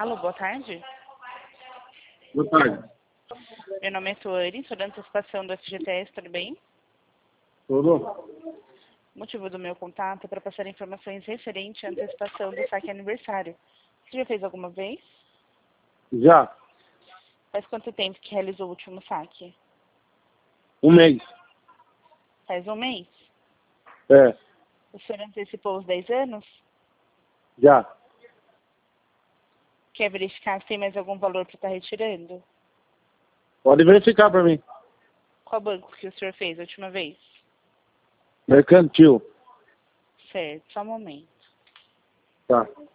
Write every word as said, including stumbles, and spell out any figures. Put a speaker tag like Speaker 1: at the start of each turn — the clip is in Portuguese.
Speaker 1: Alô, boa tarde.
Speaker 2: Boa tarde.
Speaker 1: Meu nome é Tuane, sou da antecipação do F G T S, tudo bem?
Speaker 2: Tudo?
Speaker 1: O motivo do meu contato é para passar informações referentes à antecipação do saque aniversário. Você já fez alguma vez?
Speaker 2: Já.
Speaker 1: Faz quanto tempo que realizou o último saque?
Speaker 2: Um mês.
Speaker 1: Faz um mês?
Speaker 2: É.
Speaker 1: O senhor antecipou os dez anos?
Speaker 2: Já.
Speaker 1: Quer verificar se tem mais algum valor para estar retirando?
Speaker 2: Pode verificar para mim.
Speaker 1: Qual banco que o senhor fez a última vez?
Speaker 2: Mercantil.
Speaker 1: Certo, só um momento.
Speaker 2: Tá.